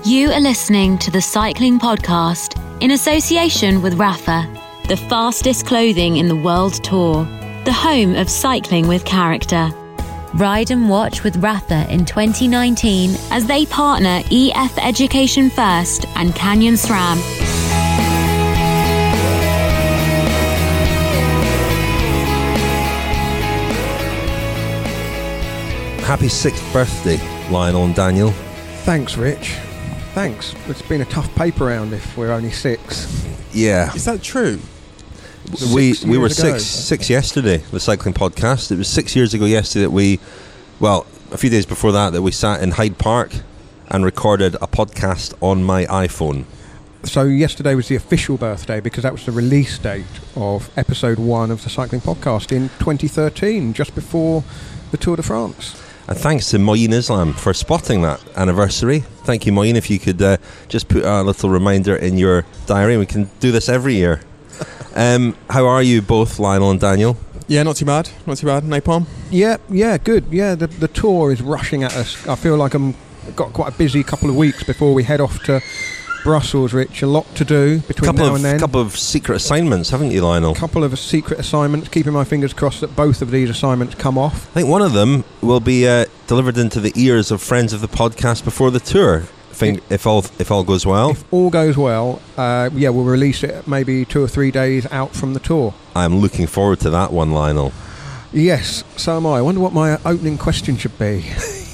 You are listening to the Cycling Podcast in association with Rapha, the fastest clothing in the World Tour, the home of cycling with character. Ride and watch with Rapha in 2019 as they partner EF Education First and Canyon SRAM. Happy 6th birthday, Lionel and Daniel. Thanks, Rich. Thanks. It's been a tough paper round if we're only 6. Yeah. Is that true? We were six yesterday, the Cycling Podcast. It was 6 years ago yesterday that a few days before that we sat in Hyde Park and recorded a podcast on my iPhone. So yesterday was the official birthday because that was the release date of episode 1 of the Cycling Podcast in 2013, just before the Tour de France. And thanks to Moeen Islam for spotting that anniversary. Thank you, Moeen. If you could just put a little reminder in your diary. We can do this every year. How are you both, Lionel and Daniel? Yeah, not too bad. Not too bad. Napalm? Yeah, good. Yeah, the tour is rushing at us. I feel like I've got quite a busy couple of weeks before we head off to Brussels, Rich. A lot to do between now and then. A couple of secret assignments, haven't you, Lionel? A couple of secret assignments. Keeping my fingers crossed that both of these assignments come off. I think one of them will be delivered into the ears of friends of the podcast before the tour. If all goes well. If all goes well, we'll release it maybe 2 or 3 days out from the tour. I'm looking forward to that one, Lionel. Yes, so am I. I wonder what my opening question should be.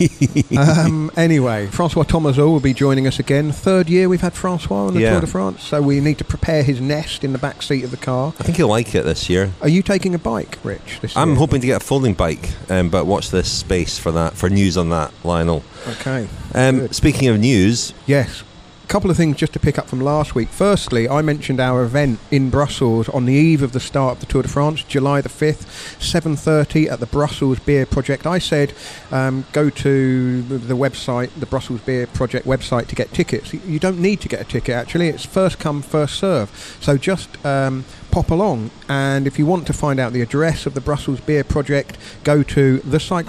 Anyway, Francois Thomazeau will be joining us again. 3rd year we've had Francois on the Tour de France, so we need to prepare his nest in the back seat of the car. I think he'll like it this year. Are you taking a bike, Rich, this year? I'm hoping to get a folding bike, but watch this space for news on that, Lionel. Okay. Speaking of news... Yes. A couple of things just to pick up from last week. Firstly, I mentioned our event in Brussels on the eve of the start of the Tour de France, July the 5th, 7:30 at the Brussels Beer Project. I said go to the website, the Brussels Beer Project website, to get tickets. You don't need to get a ticket, actually. It's first come, first serve. So just pop along, and if you want to find out the address of the Brussels Beer Project, go to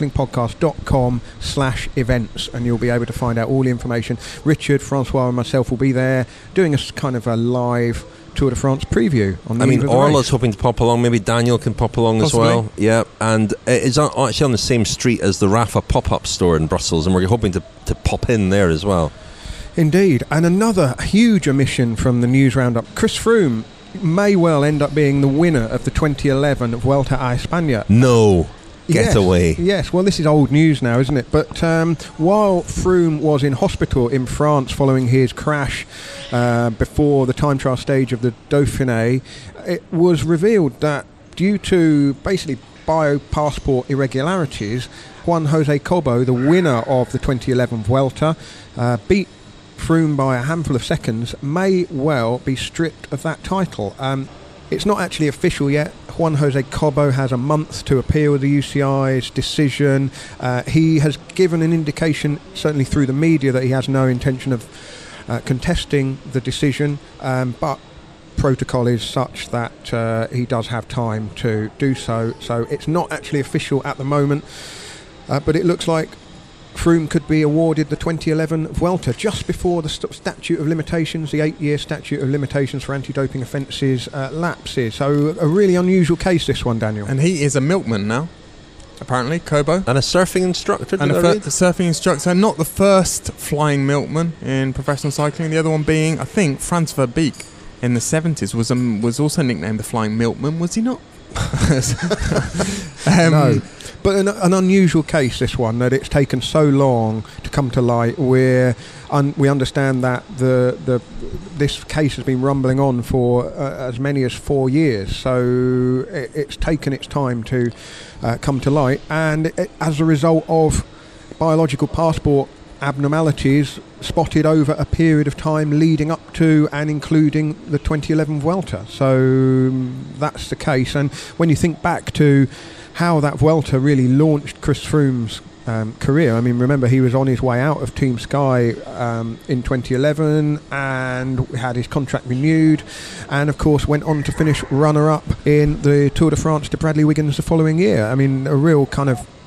thecyclingpodcast.com/events and you'll be able to find out all the information. Richard, Francois and myself will be there doing a kind of a live Tour de France preview on the eve of the Orla's race. hoping to pop along. Maybe Daniel can pop along Possibly. as well. Yeah, and it's actually on the same street as the Rapha pop-up store in Brussels, and we're hoping to pop in there as well. Indeed. And another huge omission from the news roundup: Chris Froome may well end up being the winner of the 2011 Vuelta a España. No. Get away. Yes, well, this is old news now, isn't it? But while Froome was in hospital in France following his crash before the time trial stage of the Dauphiné, it was revealed that due to basically biopassport irregularities, Juan José Cobo, the winner of the 2011 Vuelta, beat Froome by a handful of seconds, may well be stripped of that title. It's not actually official yet. Juan José Cobo has a month to appeal the UCI's decision. He has given an indication, certainly through the media, that he has no intention of contesting the decision, but protocol is such that he does have time to do so. So it's not actually official at the moment, but it looks like Froome could be awarded the 2011 Vuelta just before the statute of limitations, the 8-year statute of limitations for anti-doping offences lapses. So a really unusual case, this one, Daniel. And he is a milkman now, apparently, Cobo. And a surfing instructor. And a surfing instructor. Not the first flying milkman in professional cycling. The other one being, I think, Frans Verbeek in the 70s was also nicknamed the Flying Milkman, was he not? No. But an unusual case, this one, that it's taken so long to come to light. We understand that this case has been rumbling on for as many as 4 years, so it's taken its time to come to light, and as a result of biological passport abnormalities spotted over a period of time leading up to and including the 2011 Vuelta. So that's the case. And when you think back to how that Vuelta really launched Chris Froome's career, I mean, remember, he was on his way out of Team Sky in 2011 and had his contract renewed, and of course went on to finish runner-up in the Tour de France to Bradley Wiggins the following year. I mean, a real kind of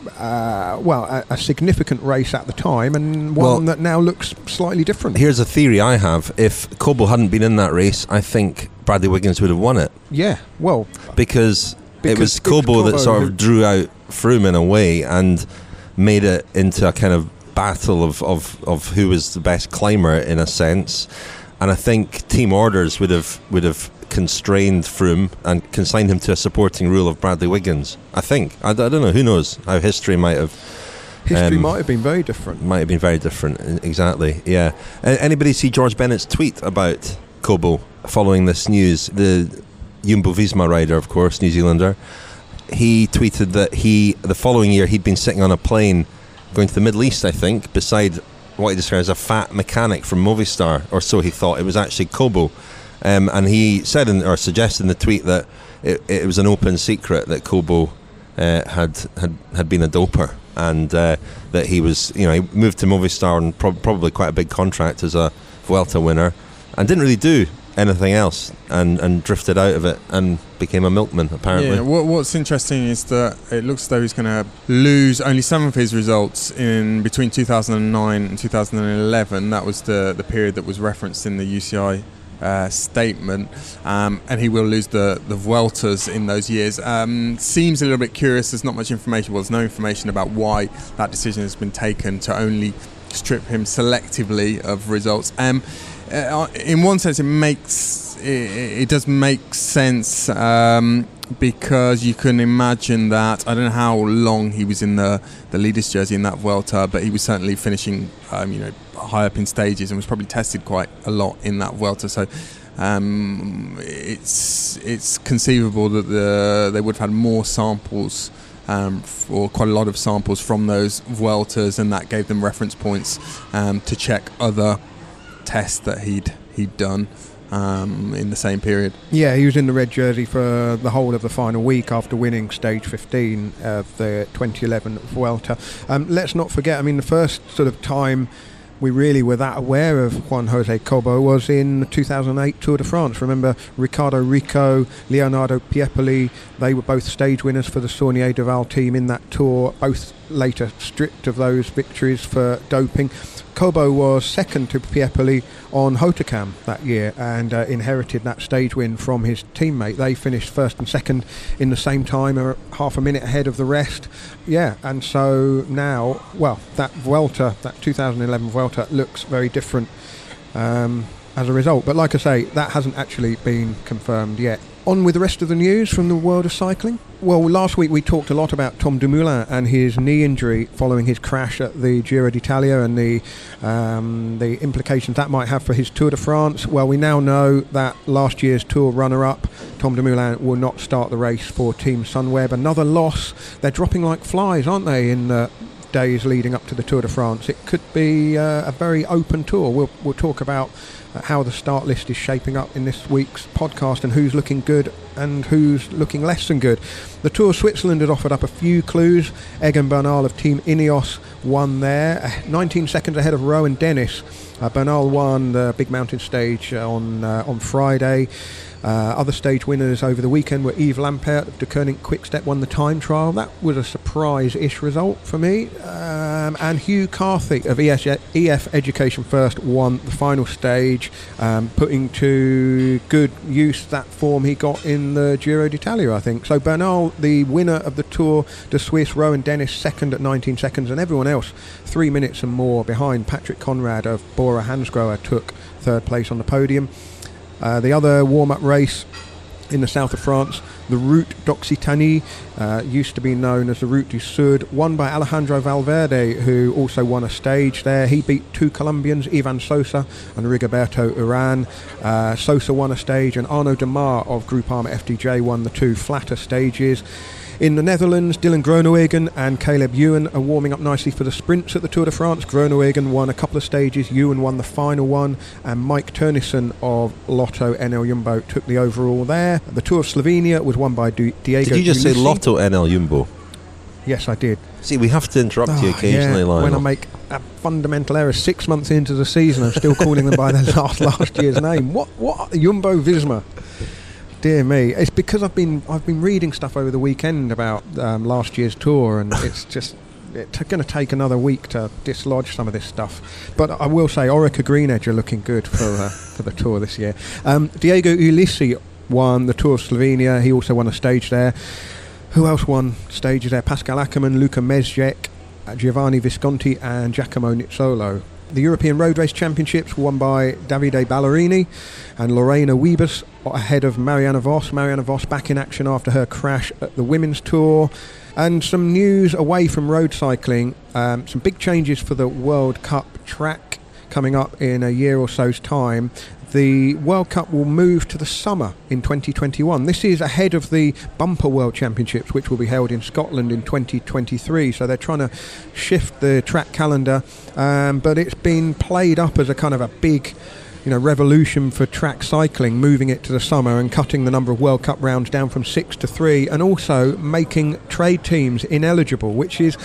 a significant race at the time, and one that now looks slightly different. Here's a theory I have. If Cobo hadn't been in that race, I think Bradley Wiggins would have won it. Yeah, well... Because it was Cobo that sort of drew out Froome in a way and made it into a kind of battle of who was the best climber, in a sense. And I think team orders would have constrained Froome and consigned him to a supporting rule of Bradley Wiggins. I think. I don't know. Who knows how history might have... History might have been very different. Might have been very different, exactly, yeah. Anybody see George Bennett's tweet about Cobo following this news? The Jumbo-Visma rider, of course, New Zealander. He tweeted that the following year, he'd been sitting on a plane going to the Middle East, I think, beside what he described as a fat mechanic from Movistar, or so he thought. It was actually Cobo. And he said or suggested in the tweet that it was an open secret that Cobo had been a doper, and that he was, he moved to Movistar on probably quite a big contract as a Vuelta winner, and didn't really do anything else, and drifted out of it and became a milkman, apparently. Yeah, what's interesting is that it looks as though he's going to lose only some of his results in between 2009 and 2011. That was the period that was referenced in the UCI statement, and he will lose the Vueltas in those years. Seems a little bit curious. There's not much information. Well, there's no information about why that decision has been taken to only strip him selectively of results. In one sense, it does make sense, because you can imagine that, I don't know how long he was in the leader's jersey in that Vuelta, but he was certainly finishing high up in stages and was probably tested quite a lot in that Vuelta. So it's conceivable that they would have had more samples, or quite a lot of samples from those Vueltas, and that gave them reference points to check other tests that he'd done in the same period. Yeah, he was in the red jersey for the whole of the final week after winning stage 15 of the 2011 Vuelta. Let's not forget, the first sort of time we really were that aware of Juan Jose Cobo was in the 2008 Tour de France. Remember Ricardo Rico, Leonardo Piepoli, they were both stage winners for the Saunier Duval team in that tour, both later stripped of those victories for doping. Cobo was second to Piepoli on Hautacam that year and inherited that stage win from his teammate. They finished first and second in the same time, half a minute ahead of the rest. Yeah, and so now, that Vuelta, that 2011 Vuelta, looks very different as a result. But like I say, that hasn't actually been confirmed yet. On with the rest of the news from the world of cycling. Well, last week we talked a lot about Tom Dumoulin and his knee injury following his crash at the Giro d'Italia and the implications that might have for his Tour de France. Well, we now know that last year's Tour runner-up, Tom Dumoulin, will not start the race for Team Sunweb. Another loss. They're dropping like flies, aren't they, in the days leading up to the Tour de France? It could be a very open tour. We'll talk about how the start list is shaping up in this week's podcast and who's looking good and who's looking less than good. The Tour of Switzerland has offered up a few clues. Egan Bernal of Team Ineos won there, 19 seconds ahead of Rowan Dennis. Bernal won the big mountain stage on Friday. Other stage winners over the weekend were Yves Lampaert of De Koning Quick-Step won the time trial. That was a surprise-ish result for me. And Hugh Carthy of EF Education First won the final stage, putting to good use that form he got in the Giro d'Italia, I think. So Bernal, the winner of the Tour de Suisse, Rowan Dennis second at 19 seconds, and everyone else 3 minutes and more behind. Patrick Conrad of Bora Hansgrohe took third place on the podium. The other warm-up race in the south of France, the Route d'Occitanie, used to be known as the Route du Sud, won by Alejandro Valverde, who also won a stage there. He beat two Colombians, Ivan Sosa and Rigoberto Urán. Sosa won a stage, and Arnaud Demar of Groupama FDJ won the two flatter stages. In the Netherlands, Dylan Groenewegen and Caleb Ewan are warming up nicely for the sprints at the Tour de France. Groenewegen won a couple of stages, Ewan won the final one, and Mike Turnison of Lotto NL Jumbo took the overall there. The Tour of Slovenia was won by Diego Did you just say Lotto NL Jumbo? Yes, I did. See, we have to interrupt you occasionally, Lionel. When I make a fundamental error 6 months into the season, I'm still calling them by their last year's name. What Jumbo Visma? Dear me, it's because I've been reading stuff over the weekend about last year's tour, and it's just going to take another week to dislodge some of this stuff. But I will say, Orica Green Edge are looking good for the tour this year. Diego Ulissi won the Tour of Slovenia. He also won a stage there. Who else won stages there? Pascal Ackermann, Luka Mezgec, Giovanni Visconti and Giacomo Nizzolo. The European Road Race Championships were won by Davide Ballerini and Lorena Wiebes ahead of Marianne Vos. Marianne Vos back in action after her crash at the Women's Tour. And some news away from road cycling, some big changes for the World Cup track coming up in a year or so's time. The World Cup will move to the summer in 2021. This is ahead of the Bumper World Championships, which will be held in Scotland in 2023. So they're trying to shift the track calendar, but it's been played up as a kind of a big, revolution for track cycling, moving it to the summer and cutting the number of World Cup rounds down from 6 to 3, and also making trade teams ineligible, which is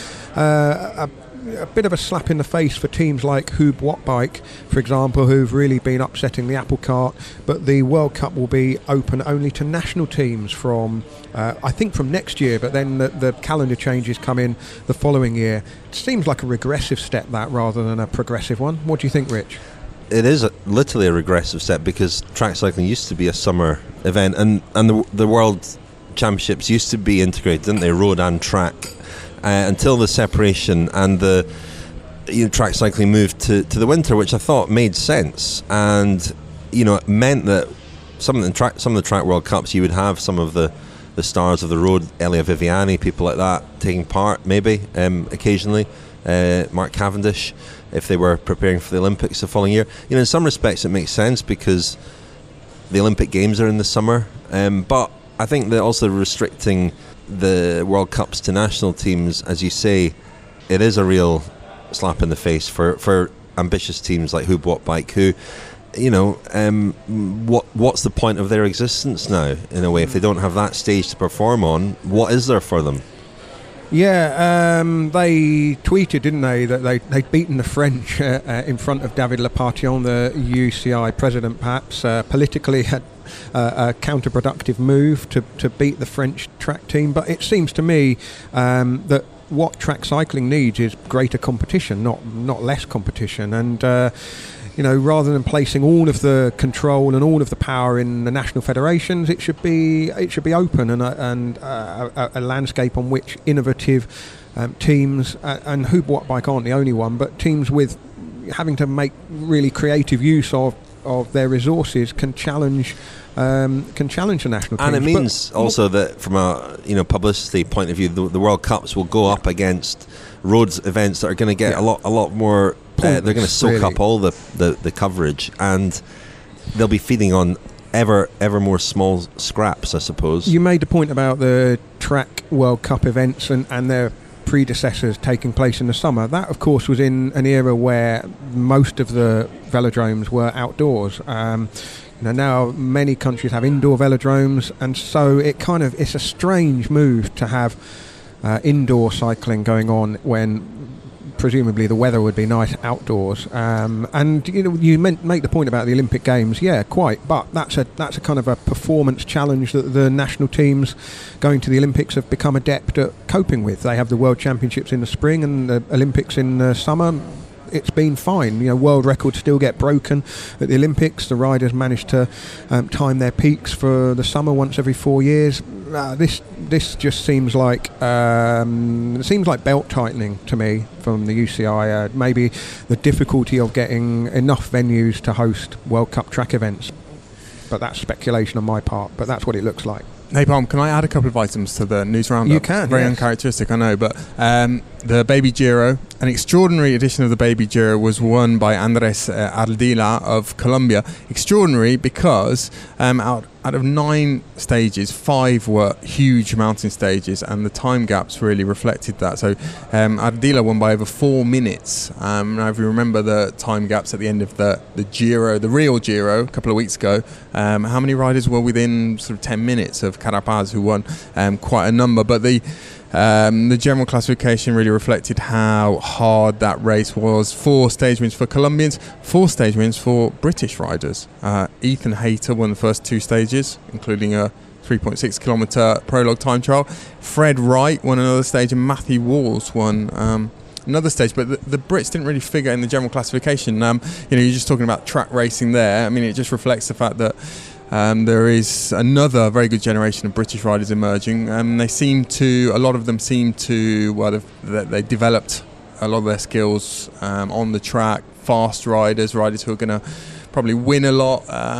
a bit of a slap in the face for teams like Hoob Wattbike, for example, who've really been upsetting the apple cart. But the World Cup will be open only to national teams from, I think, from next year, but then the calendar changes come in the following year. It seems like a regressive step, that, rather than a progressive one. What do you think, Rich? It is literally a regressive step, because track cycling used to be a summer event, and the World Championships used to be integrated, didn't they, road and track, until the separation and the track cycling moved to the winter, which I thought made sense. And it meant that some of the track World Cups, you would have some of the stars of the road, Elia Viviani, people like that, taking part maybe occasionally, Mark Cavendish, if they were preparing for the Olympics the following year. In some respects it makes sense because the Olympic Games are in the summer, but I think that also restricting the World Cups to national teams, as you say, it is a real slap in the face for ambitious teams like Hoob Wattbike, who, what's the point of their existence now, in a way? If they don't have that stage to perform on, what is there for them? Yeah, they tweeted, didn't they, that they'd beaten the French in front of David Lepatillon, the UCI president, perhaps politically had a counterproductive move to beat the French track team. But it seems to me that what track cycling needs is greater competition, not less competition. And rather than placing all of the control and all of the power in the national federations, it should be open and a landscape on which innovative teams, and Hoob Wattbike aren't the only one, but teams with having to make really creative use of their resources can challenge the national teams. And it means also that from a publicity point of view, the World Cups will go up against roads events that are going to get a lot more. They're going to soak up all the coverage, and they'll be feeding on ever more small scraps, I suppose. You made the point about the track World Cup events and their predecessors taking place in the summer. That, of course, was in an era where most of the velodromes were outdoors. Now many countries have indoor velodromes, and so it's a strange move to have indoor cycling going on when presumably the weather would be nice outdoors. And you make the point about the Olympic Games, yeah, quite, but that's a kind of a performance challenge that the national teams going to the Olympics have become adept at coping with. They have the World Championships in the spring and the Olympics in the summer. It's been fine. World records still get broken at the Olympics. The riders manage to time their peaks for the summer once every 4 years. This just seems like belt tightening to me from the UCI. Maybe the difficulty of getting enough venues to host World Cup track events, but that's speculation on my part. But that's what it looks like. Napalm, can I add a couple of items to the news roundup? You can. Very yes. uncharacteristic, I know, but the Baby Giro, an extraordinary edition of the Baby Giro, was won by Andres Ardila of Colombia. Extraordinary because out of 9 stages, 5 were huge mountain stages, and the time gaps really reflected that. So Ardila won by over 4 minutes. Now, if you remember the time gaps at the end of the Giro, the real Giro, a couple of weeks ago, how many riders were within sort of 10 minutes of Carapaz, who won quite a number? But the The general classification really reflected how hard that race was. 4 stage wins for Colombians, 4 stage wins for British riders. Ethan Hayter won the first 2 stages, including a 3.6 kilometre prologue time trial. Fred Wright won another stage, and Matthew Walls won another stage. But the Brits didn't really figure in the general classification. You're just talking about track racing there. I mean, it just reflects the fact that there is another very good generation of British riders emerging. A lot of them seem to, they developed a lot of their skills on the track. Fast riders who are going to probably win a lot.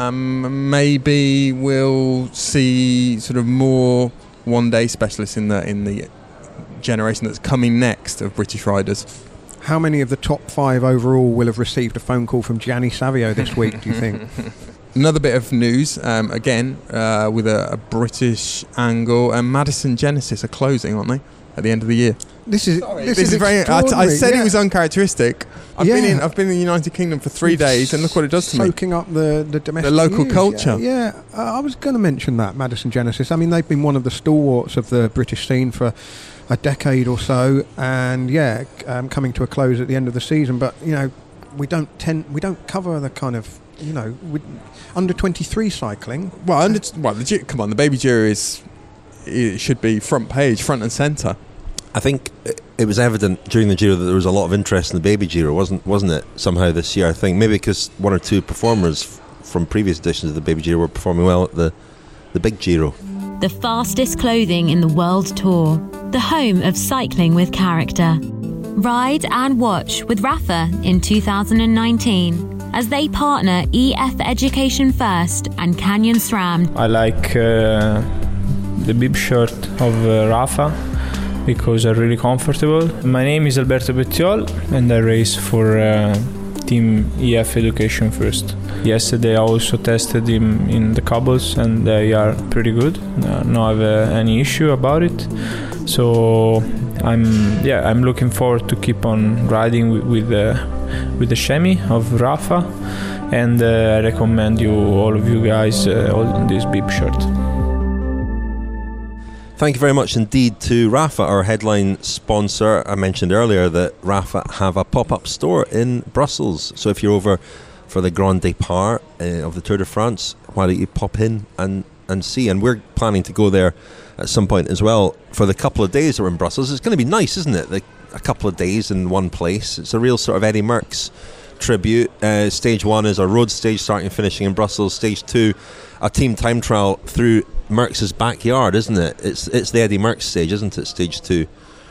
Maybe we'll see sort of more one-day specialists in the generation that's coming next of British riders. How many of the top 5 overall will have received a phone call from Gianni Savio this week, do you think? Another bit of news, again, with a British angle. Madison Genesis are closing, aren't they, at the end of the year? This is very. I said it was uncharacteristic. I've been in the United Kingdom for 3 days, and look what it does to me. Soaking up the domestic, the local news. culture. Yeah. I was going to mention that Madison Genesis. I mean, they've been one of the stalwarts of the British scene for a decade or so, and coming to a close at the end of the season. But we don't cover the kind of under 23 cycling. Come on, the Baby Giro it should be front and centre. I think it was evident during the Giro that there was a lot of interest in the Baby Giro, wasn't it? Somehow this year, I think maybe because 1 or 2 performers from previous editions of the Baby Giro were performing well at the Big Giro. The fastest clothing in the world tour, the home of cycling with character. Ride and watch with Rapha in 2019 as they partner EF Education First and Canyon SRAM. I like the bib shirt of Rapha because they're really comfortable. My name is Alberto Bettiol and I race for Team EF Education First. Yesterday I also tested him in the cobbles and they are pretty good. No have any issue about it. So I'm looking forward to keep on riding with the Shemi of Rapha, and I recommend all of you guys all this bib shirt. Thank you very much indeed to Rapha, our headline sponsor. I mentioned earlier that Rapha have a pop-up store in Brussels. So if you're over for the Grand Départ of the Tour de France, why don't you pop in and see? And we're planning to go there at some point as well for the couple of days that we're in Brussels. It's going to be nice, isn't it? A couple of days in one place. It's a real sort of Eddie Merckx tribute. Stage 1 is a road stage starting and finishing in Brussels. Stage 2, a team time trial through Merckx's backyard, isn't it? It's the Eddie Merckx stage, isn't it? Stage 2.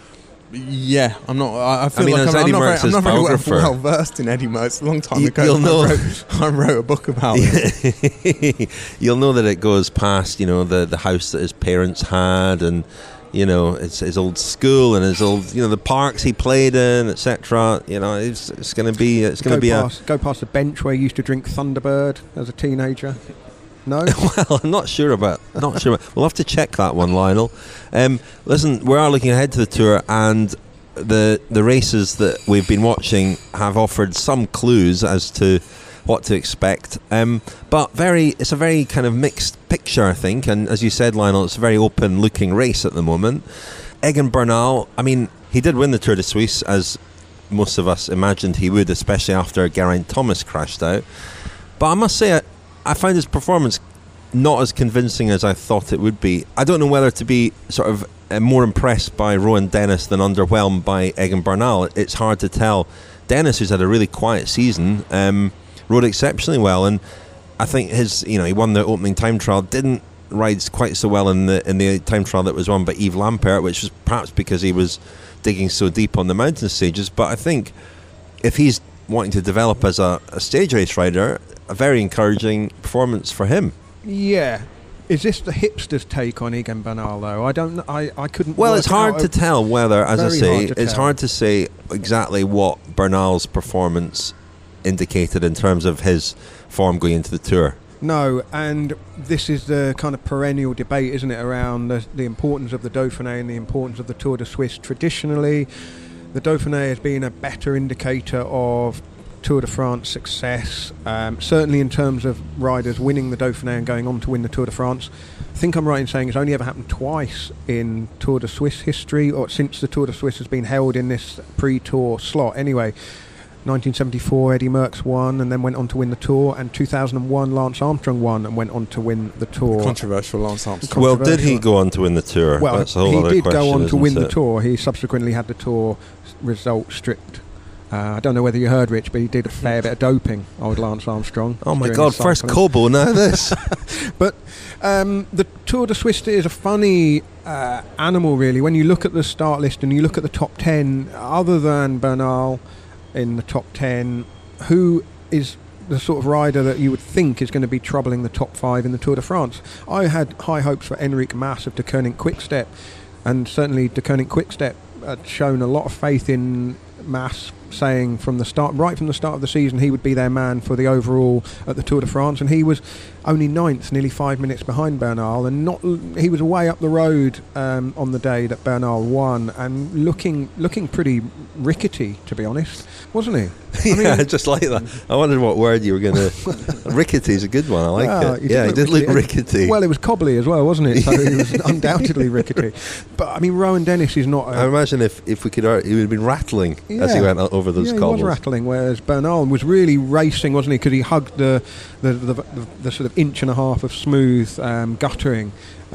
Yeah, I'm not. I feel like I'm not very well versed in Eddie Merckx. A long time ago, I wrote a book about it. You'll know that it goes past, the house that his parents had, and it's his old school and his old, the parks he played in, etc. It's going to be. Go past the bench where he used to drink Thunderbird as a teenager. No? Well, I'm not sure about. We'll have to check that one, Lionel. Listen, we are looking ahead to the Tour, and the races that we've been watching have offered some clues as to what to expect. But it's a very kind of mixed picture, I think. And as you said, Lionel, it's a very open-looking race at the moment. Egan Bernal, I mean, he did win the Tour de Suisse, as most of us imagined he would, especially after Geraint Thomas crashed out. But I must say, I found his performance not as convincing as I thought it would be. I don't know whether to be sort of more impressed by Rowan Dennis than underwhelmed by Egan Bernal. It's hard to tell. Dennis, who's had a really quiet season, rode exceptionally well, and I think he won the opening time trial, didn't ride quite so well in the time trial that was won by Yves Lampaert, which was perhaps because he was digging so deep on the mountain stages. But I think if he's wanting to develop as a stage race rider, a very encouraging performance for him. Yeah. Is this the hipster's take on Egan Bernal, though? I don't know. I couldn't. Well, it's hard to tell whether, as I say, it's tell. hard to say exactly what Bernal's performance indicated in terms of his form going into the Tour. No, and this is the kind of perennial debate, isn't it, around the importance of the Dauphiné and the importance of the Tour de Suisse. Traditionally, the Dauphiné has been a better indicator of Tour de France success, certainly in terms of riders winning the Dauphiné and going on to win the Tour de France. I think I'm right in saying it's only ever happened twice in Tour de Suisse history, or since the Tour de Suisse has been held in this pre-Tour slot. Anyway, 1974, Eddie Merckx won and then went on to win the Tour, and 2001, Lance Armstrong won and went on to win the Tour. Controversial Lance Armstrong. Well, did he go on to win the Tour? Well, that's a whole he other did question, go on to win the it? Tour. He subsequently had the Tour result stripped. I don't know whether you heard, Rich, but he did a fair bit of doping, old Lance Armstrong. Oh my during God, his first cycling. Kobo, now this. But the Tour de Suisse is a funny animal, really. When you look at the start list and you look at the top 10, other than Bernal in the top 10, who is the sort of rider that you would think is going to be troubling the top 5 in the Tour de France? I had high hopes for Enric Mas of De Koning Quick-Step, and certainly De Koning Quick-Step had shown a lot of faith in Mas, saying from the start, right from the start of the season, he would be their man for the overall at the Tour de France, and he was only 9th, nearly 5 minutes behind Bernal, and he was way up the road on the day that Bernal won, and looking pretty rickety, to be honest, wasn't he? I just like that. I wondered what word you were going to... Rickety is a good one, I like it. Yeah, he did look rickety. Well, it was cobbly as well, wasn't it? So he was undoubtedly rickety. But, I mean, Rowan Dennis is not... I imagine if we could... He would have been rattling as he went over those cobbles. He was rattling, whereas Bernal was really racing, wasn't he? Because he hugged the sort of inch and a half of smooth guttering.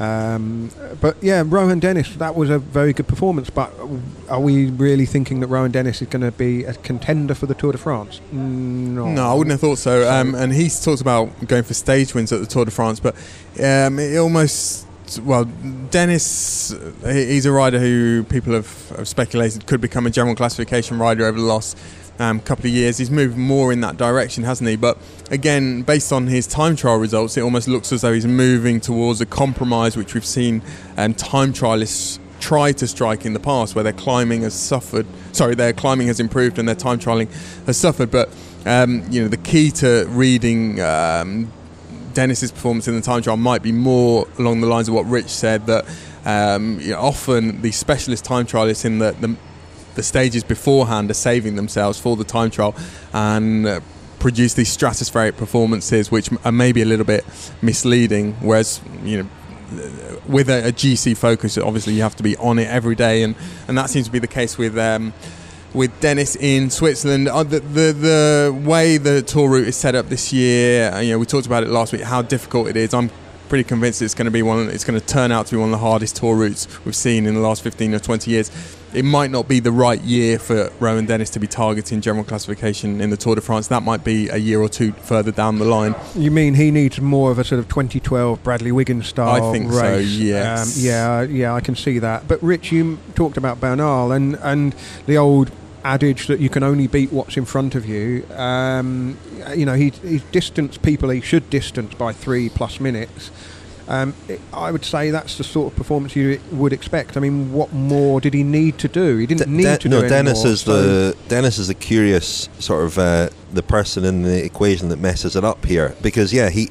But yeah, Rowan Dennis, that was a very good performance. But are we really thinking that Rowan Dennis is going to be a contender for the Tour de France? No, I wouldn't have thought so. And he's talked about going for stage wins at the Tour de France, but it almost... Well, Dennis, he's a rider who people have speculated could become a general classification rider over the last couple of years. He's moved more in that direction, hasn't he? But again, based on his time trial results, it almost looks as though he's moving towards a compromise, which we've seen time trialists try to strike in the past, where their climbing has improved and their time trialing has suffered. But the key to reading Dennis's performance in the time trial might be more along the lines of what Rich said, that often the specialist time trialists in the stages beforehand are saving themselves for the time trial and produce these stratospheric performances which are maybe a little bit misleading, whereas with a GC focus, obviously you have to be on it every day, and that seems to be the case with Dennis in Switzerland. The way the Tour route is set up this year, we talked about it last week, how difficult it is. I'm pretty convinced it's going to turn out to be one of the hardest Tour routes we've seen in the last 15 or 20 years. It might not be the right year for Rowan Dennis to be targeting general classification in the Tour de France. That might be a year or two further down the line. You mean he needs more of a sort of 2012 Bradley Wiggins style I think race? So, yes. Yeah, I can see that. But Rich, you talked about Bernal and the old adage that you can only beat what's in front of you. He's distanced people he should distance by 3+ minutes. I would say that's the sort of performance you would expect. I mean, what more did he need to do? He didn't need to do any Dennis more. Dennis is the curious sort of the person in the equation that messes it up here, because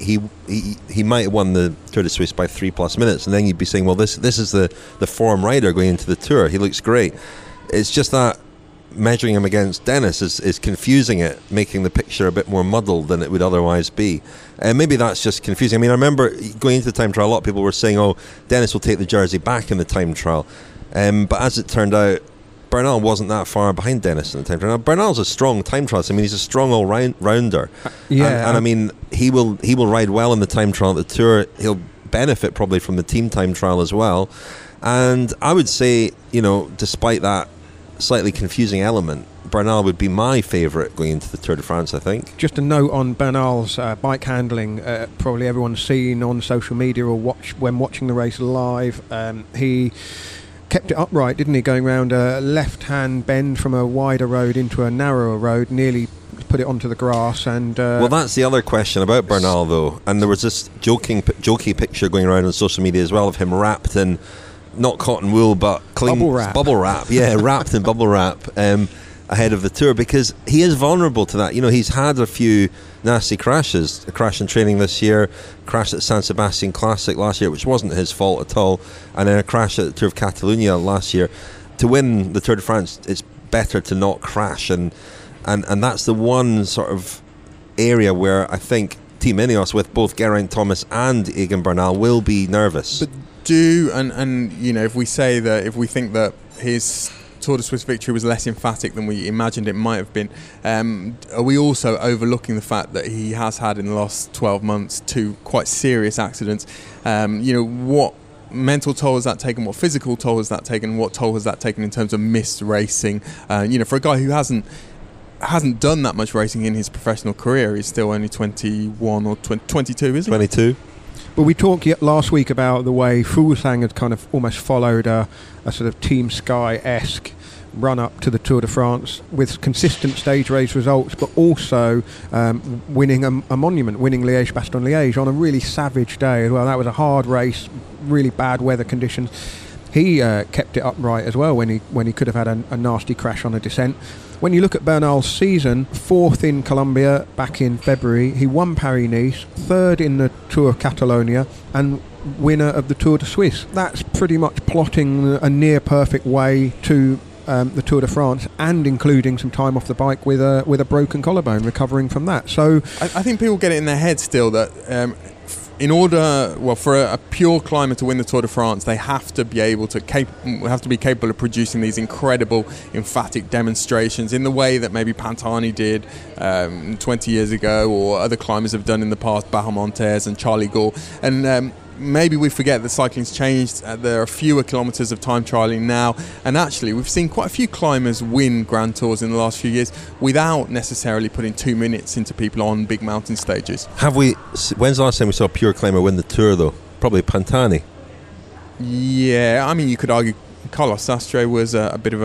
he might have won the Tour de Suisse by 3+ minutes, and then you'd be saying, well, this is the form rider going into the Tour. He looks great. It's just that measuring him against Dennis is confusing it, making the picture a bit more muddled than it would otherwise be. And maybe that's just confusing. I mean, I remember going into the time trial, a lot of people were saying, oh, Dennis will take the jersey back in the time trial. But as it turned out, Bernal wasn't that far behind Dennis in the time trial. Now, Bernal's a strong time trialist. I mean, he's a strong all-rounder. And I mean, he will ride well in the time trial at the Tour. He'll benefit probably from the team time trial as well. And I would say, despite that slightly confusing element, Bernal would be my favourite going into the Tour de France, I think. Just a note on Bernal's bike handling. Probably everyone's seen on social media or when watching the race live. He kept it upright, didn't he? Going round a left-hand bend from a wider road into a narrower road, nearly put it onto the grass. And well, that's the other question about Bernal, though. And there was this jokey picture going around on social media as well of him wrapped in, not cotton wool, but bubble wrap. Yeah, wrapped in bubble wrap ahead of the Tour, because he is vulnerable to that. He's had a few nasty crashes. A crash in training this year, crash at San Sebastian Classic last year, which wasn't his fault at all, and then a crash at the Tour of Catalonia last year. To win the Tour de France, it's better to not crash, and and that's the one sort of area where I think Team Ineos, with both Geraint Thomas and Egan Bernal, will be nervous. But and you know, if we think that his Tour de Suisse victory was less emphatic than we imagined it might have been, are we also overlooking the fact that he has had in the last 12 months 2 quite serious accidents? You know, what mental toll has that taken? What physical toll has that taken? What toll has that taken in terms of missed racing? You know, for a guy who hasn't done that much racing in his professional career, he's still only 21 or 22, isn't he? 22. But we talked last week about the way Fuglsang had kind of almost followed a sort of Team Sky-esque run up to the Tour de France with consistent stage race results, but also winning a monument, winning Liège-Bastogne-Liège on a really savage day as well. That was a hard race, really bad weather conditions. He kept it upright as well when he could have had a nasty crash on a descent. When you look at Bernal's season, 4th in Colombia back in February, he won Paris-Nice, 3rd in the Tour of Catalonia, and winner of the Tour de Suisse. That's pretty much plotting a near perfect way to the Tour de France, and including some time off the bike with a broken collarbone, recovering from that. So I think people get it in their head still that in order, for a pure climber to win the Tour de France, they have to be capable of producing these incredible, emphatic demonstrations in the way that maybe Pantani did 20 years ago, or other climbers have done in the past, Bahamontes and Charlie Gore. And maybe we forget that cycling's changed. There are fewer kilometres of time trialling now, and actually we've seen quite a few climbers win Grand Tours in the last few years without necessarily putting 2 minutes into people on big mountain stages. When's the last time we saw a pure climber win the Tour, though? Probably Pantani. Yeah, I mean, you could argue Carlos Sastre was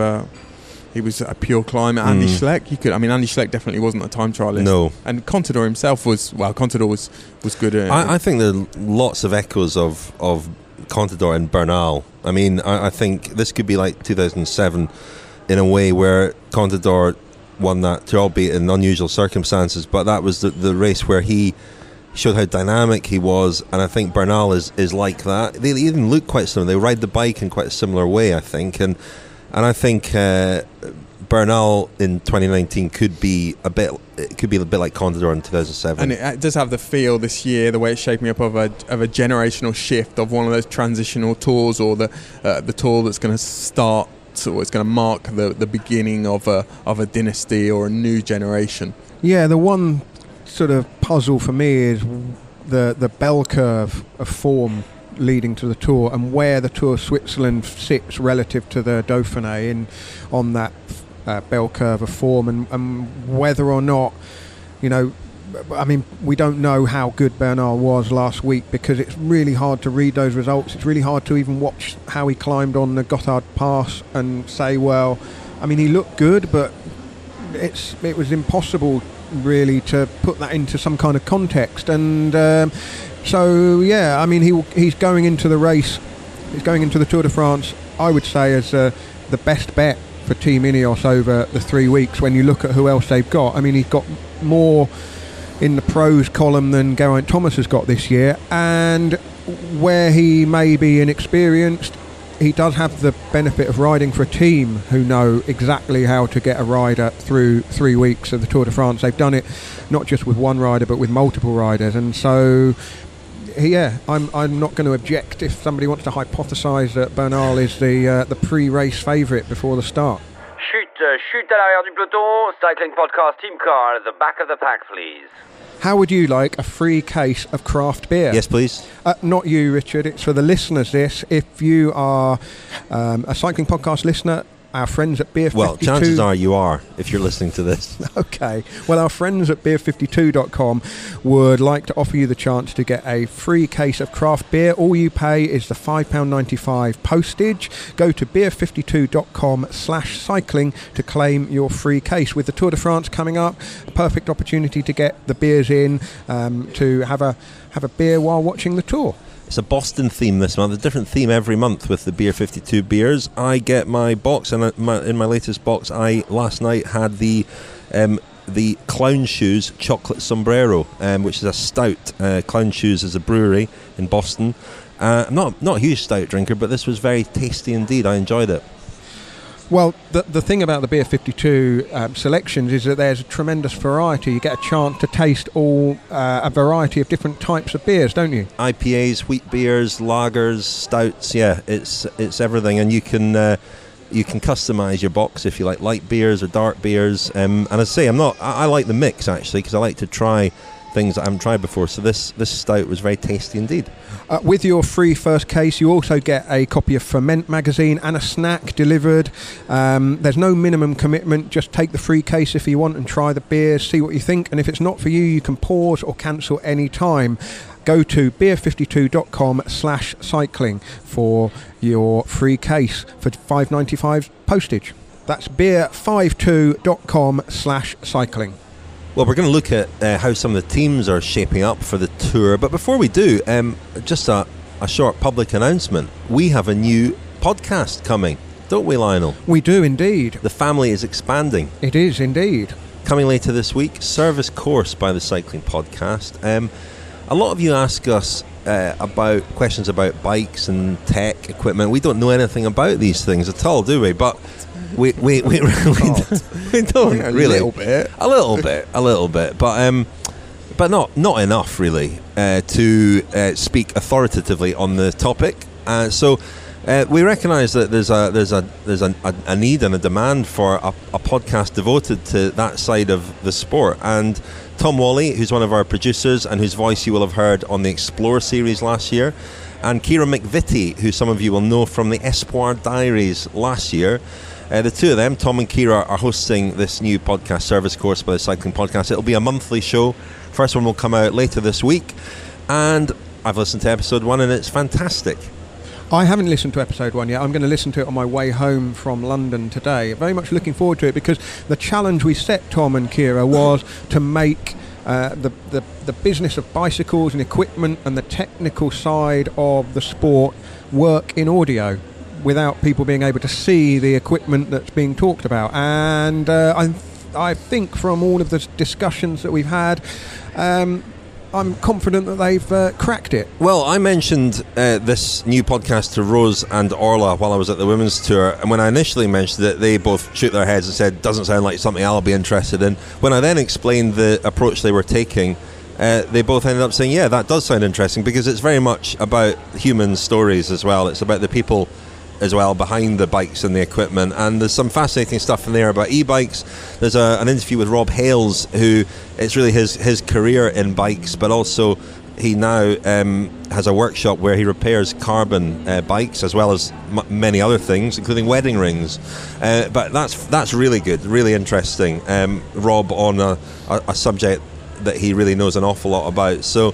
he was a pure climber. Andy Schleck, Andy Schleck definitely wasn't a time trialist. No. And Contador himself was good at it. I think there are lots of echoes of Contador and Bernal. I mean, I think this could be like 2007 in a way, where Contador won that Tour, albeit in unusual circumstances, but that was the race where he showed how dynamic he was, and I think Bernal is like that. They even look quite similar. They ride the bike in quite a similar way, I think, and I think Bernal in 2019 could be a bit like Contador in 2007. And it does have the feel this year, the way it's shaping up, of a generational shift, of one of those transitional tours, or the tour that's going to start, or it's going to mark the beginning of a dynasty or a new generation. Yeah, the one sort of puzzle for me is the bell curve of form leading to the Tour, and where the Tour of Switzerland sits relative to the Dauphiné on that bell curve of form, and whether or not, you know, I mean, we don't know how good Bernal was last week, because it's really hard to read those results. It's really hard to even watch how he climbed on the Gotthard Pass and say, well, I mean, he looked good, but it was impossible really to put that into some kind of context. And so yeah, I mean, he's going into the race, he's going into the Tour de France, I would say, as the best bet for Team Ineos over the 3 weeks, when you look at who else they've got. I mean, he's got more in the pros column than Geraint Thomas has got this year, and where he may be inexperienced, he does have the benefit of riding for a team who know exactly how to get a rider through 3 weeks of the Tour de France. They've done it not just with one rider, but with multiple riders, and so yeah, I'm not going to object if somebody wants to hypothesise that Bernal is the pre-race favourite before the start. Chute à l'arrière du peloton, Cycling Podcast Team Car at the back of the pack, please. How would you like a free case of craft beer? Yes, please. Not you, Richard. It's for the listeners, this. If you are a Cycling Podcast listener, our friends at Beer 52... Well, chances are you are, if you're listening to this. Okay. Well, our friends at beer52.com would like to offer you the chance to get a free case of craft beer. All you pay is the £5.95 postage. Go to beer52.com/cycling to claim your free case. With the Tour de France coming up, a perfect opportunity to get the beers in, to have a beer while watching the Tour. It's a Boston theme this month, a different theme every month with the Beer 52 beers. I get my box, and in my latest box, I last night had the Clown Shoes Chocolate Sombrero, which is a stout. Clown Shoes is a brewery in Boston. I'm not a huge stout drinker, but this was very tasty indeed. I enjoyed it. Well, the thing about the Beer 52 selections is that there's a tremendous variety. You get a chance to taste a variety of different types of beers, don't you? IPAs, wheat beers, lagers, stouts. Yeah, it's everything, and you can customise your box if you like light beers or dark beers. And as I say, I like the mix actually, because I like to try things that I haven't tried before. So this stout was very tasty indeed. With your free first case, you also get a copy of Ferment magazine and a snack delivered. There's no minimum commitment. Just take the free case if you want and try the beers, see what you think. And if it's not for you, you can pause or cancel any time. Go to beer52.com/cycling for your free case for $5.95 postage. That's beer52.com/cycling. Well, we're going to look at how some of the teams are shaping up for the tour. But before we do, just a short public announcement. We have a new podcast coming, don't we, Lionel? We do indeed. The family is expanding. It is indeed. Coming later this week, Service Course by the Cycling Podcast. A lot of you ask us about questions about bikes and tech equipment. We don't know anything about these things at all, do we? But we really don't. A really. little bit, but not enough really to speak authoritatively on the topic. So we recognise that there's a need and a demand for a podcast devoted to that side of the sport. And Tom Wally, who's one of our producers and whose voice you will have heard on the Explore series last year, and Kira McVitie, who some of you will know from the Espoir Diaries last year. The two of them, Tom and Kira, are hosting this new podcast, Service Course by the Cycling Podcast. It'll be a monthly show. First one will come out later this week. And I've listened to episode 1 and it's fantastic. I haven't listened to episode 1 yet. I'm going to listen to it on my way home from London today. Very much looking forward to it, because the challenge we set, Tom and Kira, was to make the business of bicycles and equipment and the technical side of the sport work in audio without people being able to see the equipment that's being talked about. And I think from all of the discussions that we've had, I'm confident that they've cracked it. Well, I mentioned this new podcast to Rose and Orla while I was at the women's tour, and when I initially mentioned it, they both shook their heads and said, doesn't sound like something I'll be interested in. When I then explained the approach they were taking, they both ended up saying, yeah, that does sound interesting, because it's very much about human stories as well. It's about the people as well behind the bikes and the equipment, and there's some fascinating stuff in there about e-bikes. There's an interview with Rob Hales, who it's really his career in bikes, but also he now has a workshop where he repairs carbon bikes as well as many other things, including wedding rings. But that's really good, really interesting. Rob on a subject that he really knows an awful lot about. So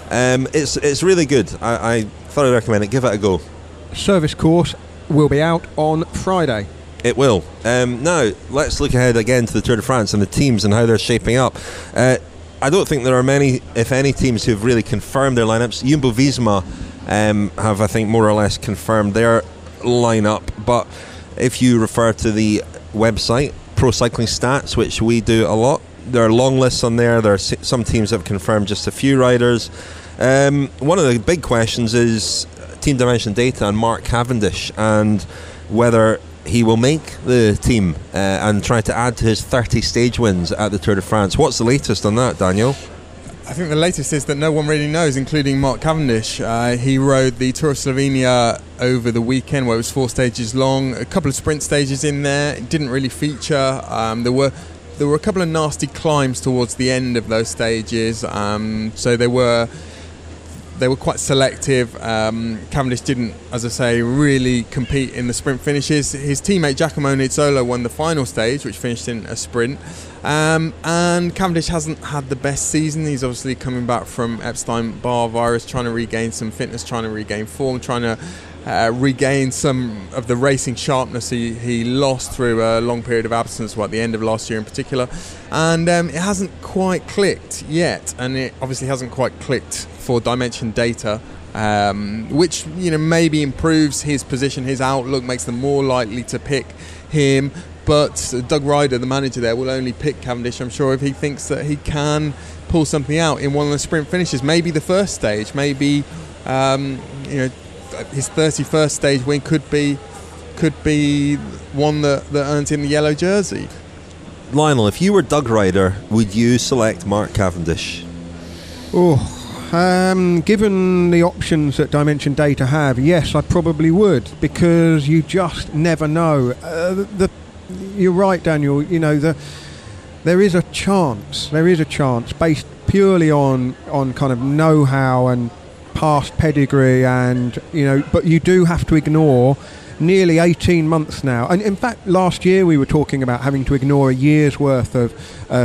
it's really good. I thoroughly recommend it. Give it a go. Service Course will be out on Friday. It will. Now, let's look ahead again to the Tour de France and the teams and how they're shaping up. I don't think there are many, if any, teams who've really confirmed their lineups. Jumbo-Visma have, I think, more or less confirmed their lineup. But if you refer to the website, Pro Cycling Stats, which we do a lot, there are long lists on there. There are some teams that have confirmed just a few riders. One of the big questions is Team Dimension Data and Mark Cavendish, and whether he will make the team and try to add to his 30 stage wins at the Tour de France. What's the latest on that, Daniel? I think the latest is that no one really knows, including Mark Cavendish. He rode the Tour of Slovenia over the weekend, where it was 4 stages long, a couple of sprint stages in there. It didn't really feature. There were a couple of nasty climbs towards the end of those stages, so they were quite selective. Cavendish didn't, as I say, really compete in the sprint finishes. His teammate Giacomo Nizzolo won the final stage, which finished in a sprint. And Cavendish hasn't had the best season. He's obviously coming back from Epstein-Barr virus, trying to regain some fitness, trying to regain form, trying to regain some of the racing sharpness he lost through a long period of absence, at the end of last year in particular. And it hasn't quite clicked yet, and it obviously hasn't quite clicked for Dimension Data, which maybe improves his position, his outlook, makes them more likely to pick him. But Doug Ryder, the manager there, will only pick Cavendish, I'm sure, if he thinks that he can pull something out in one of the sprint finishes. Maybe the first stage, maybe his 31st stage win could be could be one that earns him the yellow jersey. Lionel, if you were Doug Ryder, would you select Mark Cavendish? Given the options that Dimension Data have, yes, I probably would, because you just never know. You're right, Daniel. You know, there is a chance based purely on kind of know-how and past pedigree, and but you do have to ignore nearly 18 months now. And in fact, last year we were talking about having to ignore a year's worth of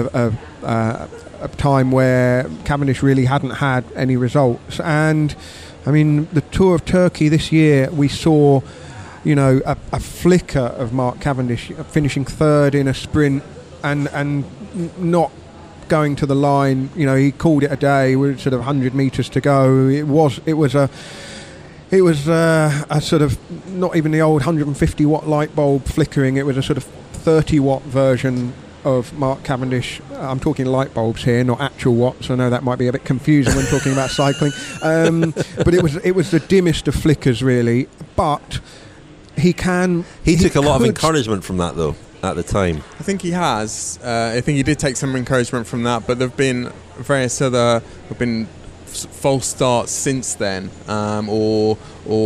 time where Cavendish really hadn't had any results. And I mean, the Tour of Turkey this year, we saw a flicker of Mark Cavendish finishing third in a sprint and not going to the line. He called it a day with sort of 100 metres to go. It was a sort of not even the old 150 watt light bulb flickering. It was a sort of 30 watt version of Mark Cavendish. I'm talking light bulbs here, not actual watts. I know that might be a bit confusing when talking about cycling, but it was the dimmest of flickers, really. But he took a lot of encouragement from that, though, at the time. I think he has. I think he did take some encouragement from that, but there have been various other false starts since then, or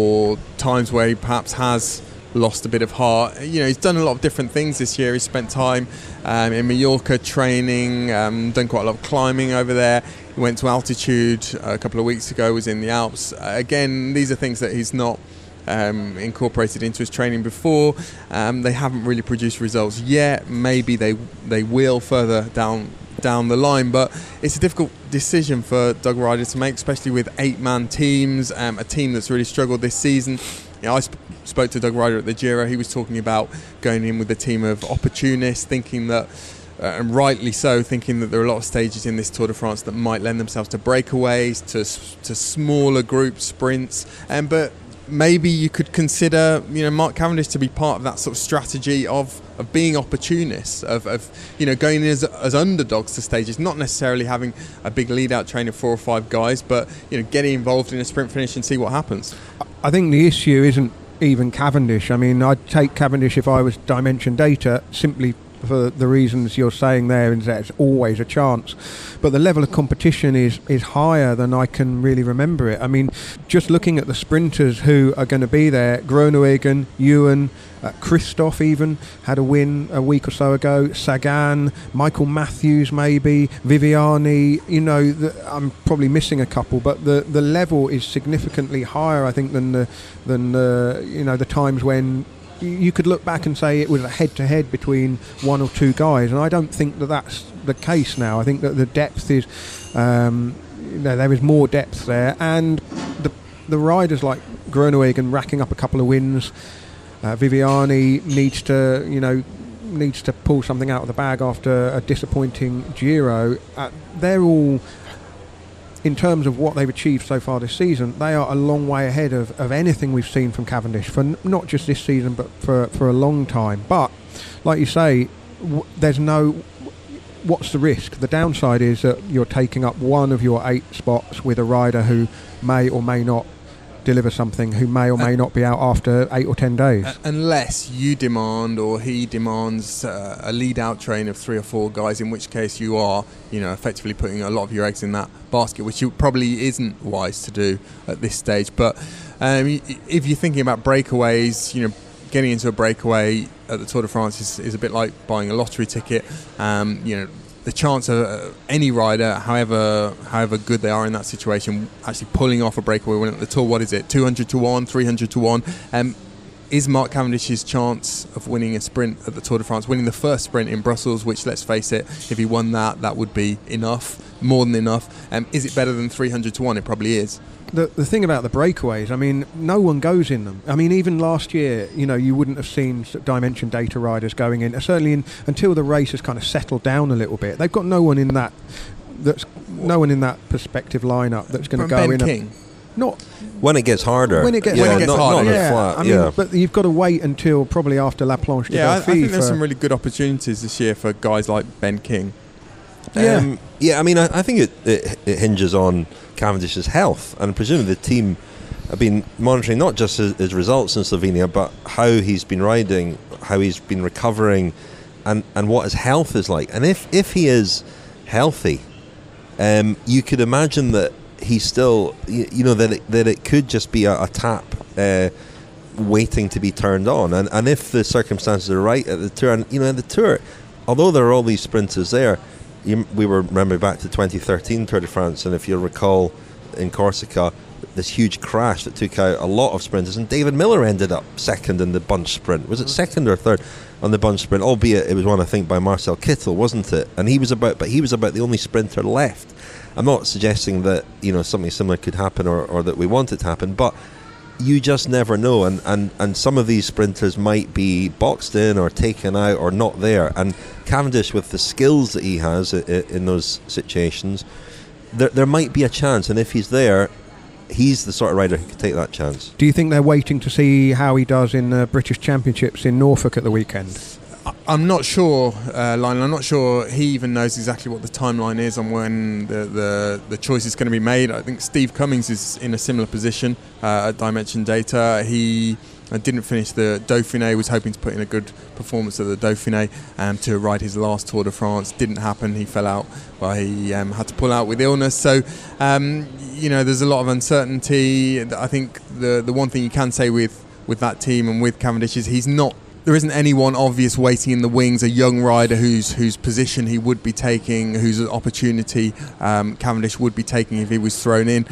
times where he perhaps has lost a bit of heart. He's done a lot of different things this year. He's spent time in Mallorca training, done quite a lot of climbing over there. He went to altitude a couple of weeks ago, was in the Alps. Again, these are things that he's not incorporated into his training before. They haven't really produced results yet. Maybe they will further down the line, but it's a difficult decision for Doug Ryder to make, especially with 8-man teams, a team that's really struggled this season. I spoke to Doug Ryder at the Giro. He was talking about going in with a team of opportunists, thinking that, and rightly so, thinking that there are a lot of stages in this Tour de France that might lend themselves to breakaways, to smaller group sprints, but maybe you could consider, Mark Cavendish to be part of that sort of strategy of being opportunists, of going in as underdogs to stages, not necessarily having a big lead-out train of 4 or 5 guys, but getting involved in a sprint finish and see what happens. I think the issue isn't even Cavendish. I mean, I'd take Cavendish if I was Dimension Data, simply for the reasons you're saying there, and that it's always a chance. But the level of competition is higher than I can really remember it. I mean, just looking at the sprinters who are going to be there, Groenewegen, Ewan, Christoph even had a win a week or so ago, Sagan, Michael Matthews maybe, Viviani, I'm probably missing a couple, but the level is significantly higher, I think, than the times when you could look back and say it was a head-to-head between 1 or 2 guys, and I don't think that's the case now. I think that the depth is, there is more depth there, and the riders like Groenewegen racking up a couple of wins. Viviani needs to pull something out of the bag after a disappointing Giro. They're all, in terms of what they've achieved so far this season, they are a long way ahead of anything we've seen from Cavendish for not just this season but for a long time. But like you say, what's the risk? The downside is that you're taking up one of your 8 spots with a rider who may or may not deliver something, who may or may not be out after 8 or 10 days. Unless you demand, or he demands, a lead-out train of 3 or 4 guys, in which case you are, effectively putting a lot of your eggs in that basket, which probably isn't wise to do at this stage. But if you're thinking about breakaways, getting into a breakaway at the Tour de France is a bit like buying a lottery ticket. The chance of any rider, however good they are in that situation, actually pulling off a breakaway win at the Tour, what is it, 200 to 1, 300 to 1? Is Mark Cavendish's chance of winning a sprint at the Tour de France, winning the first sprint in Brussels, which, let's face it, if he won that would be enough, more than enough. Is it better than 300 to 1? It probably is. The thing about the breakaways, I mean, no one goes in them. I mean, even last year, you wouldn't have seen Dimension Data riders going in, certainly until the race has kind of settled down a little bit. They've got no one in that perspective lineup that's going to go Ben in. King. Not when it gets harder. When it gets harder. Not yeah. flat. I mean, but you've got to wait until probably after La Planche de Belfi. I think there's some really good opportunities this year for guys like Ben King. I mean, I think it hinges on Cavendish's health, and presumably the team I've been monitoring not just his results in Slovenia, but how he's been riding, how he's been recovering, and what his health is like. And if he is healthy, you could imagine that he's still, that it could just be a tap waiting to be turned on. And if the circumstances are right at the Tour, and the Tour, although there are all these sprinters there, we were, remember back to 2013 Tour de France, and if you'll recall in Corsica, this huge crash that took out a lot of sprinters, and David Miller ended up second in the bunch sprint. Was it second or third on the bunch sprint? Albeit it was won, I think, by Marcel Kittel, wasn't it? And he was about the only sprinter left. I'm not suggesting that something similar could happen or that we want it to happen, but you just never know, and some of these sprinters might be boxed in or taken out or not there. And Cavendish, with the skills that he has in those situations, there might be a chance, and if he's there, he's the sort of rider who could take that chance. Do you think they're waiting to see how he does in the British Championships in Norfolk at the weekend? I'm not sure, Lionel. I'm not sure he even knows exactly what the timeline is on when the choice is going to be made. I think Steve Cummings is in a similar position at Dimension Data. He didn't finish the Dauphiné, was hoping to put in a good performance at the Dauphiné to ride his last Tour de France. Didn't happen. He fell out. Well, he had to pull out with illness. So, there's a lot of uncertainty. I think the one thing you can say with that team and with Cavendish is there isn't anyone obvious waiting in the wings, a young rider whose position he would be taking, whose opportunity Cavendish would be taking if he was thrown in.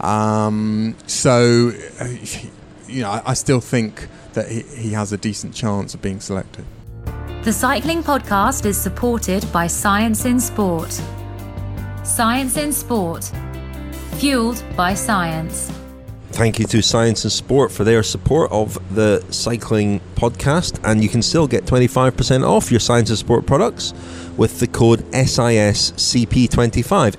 I still think that he has a decent chance of being selected. The Cycling Podcast is supported by Science in Sport. Science in Sport. Fueled by science. Thank you to Science in Sport for their support of the Cycling Podcast, and you can still get 25% off your Science in Sport products with the code SISCP25,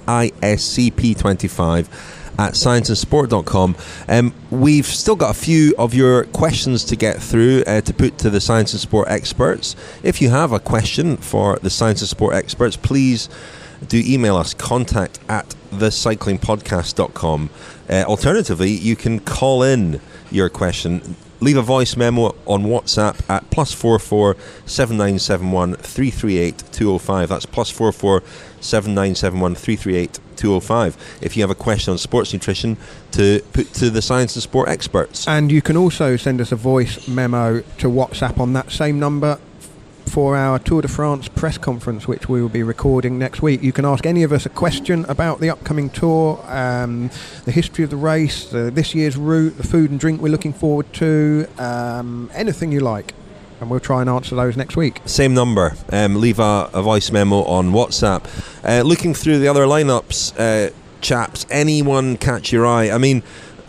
SISCP25 at scienceinsport.com. We've still got a few of your questions to get through to put to the Science in Sport experts. If you have a question for the Science in Sport experts, please do email us, contact at thecyclingpodcast.com. Alternatively, you can call in your question. Leave a voice memo on WhatsApp at +44 7971 338 205. That's +44 7971 338 205. If you have a question on sports nutrition to put to the Science and Sport experts. And you can also send us a voice memo to WhatsApp on that same number for our Tour de France press conference, which we will be recording next week. You can ask any of us a question about the upcoming tour, the history of the race, this year's route, the food and drink we're looking forward to, anything you like, and we'll try and answer those next week. Same number. Leave a voice memo on WhatsApp. Looking through the other lineups, chaps, anyone catch your eye? I mean,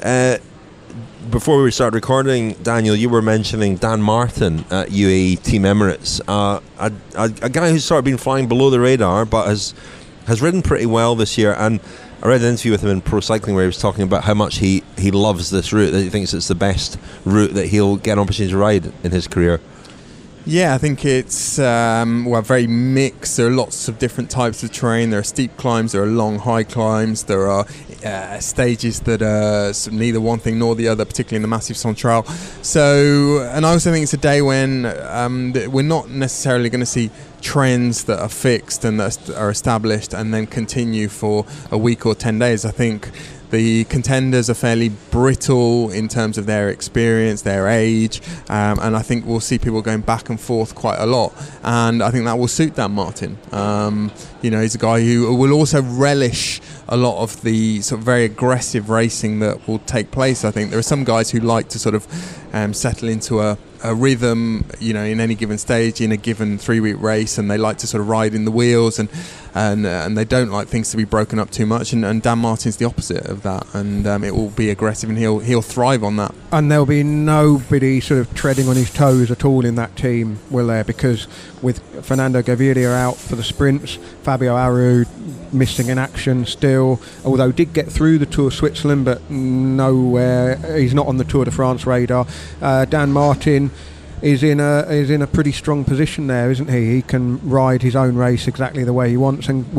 before we started recording, Daniel, you were mentioning Dan Martin at UAE Team Emirates, a guy who's sort of been flying below the radar, but has ridden pretty well this year. And I read an interview with him in Pro Cycling where he was talking about how much he loves this route, that he thinks it's the best route that he'll get an opportunity to ride in his career. Yeah, I think it's very mixed. There are lots of different types of terrain. There are steep climbs, there are long, high climbs, there are stages that are neither one thing nor the other, particularly in the Massif Central. So, and I also think it's a day when we're not necessarily going to see trends that are fixed and that are established and then continue for a week or 10 days. I think the contenders are fairly brittle in terms of their experience, their age, and I think we'll see people going back and forth quite a lot, and I think that will suit Dan Martin. He's a guy who will also relish a lot of the sort of very aggressive racing that will take place. I think there are some guys who like to sort of settle into a rhythm, in any given stage in a given 3-week race, and they like to sort of ride in the wheels, and they don't like things to be broken up too much. And Dan Martin's the opposite of that, and it will be aggressive, and he'll thrive on that. And there'll be nobody sort of treading on his toes at all in that team, will there? Because with Fernando Gaviria out for the sprints, Fabio Aru missing in action still, although did get through the Tour of Switzerland, but nowhere. He's not on the Tour de France radar. Dan Martin is in a pretty strong position there, isn't he? He can ride his own race exactly the way he wants, and will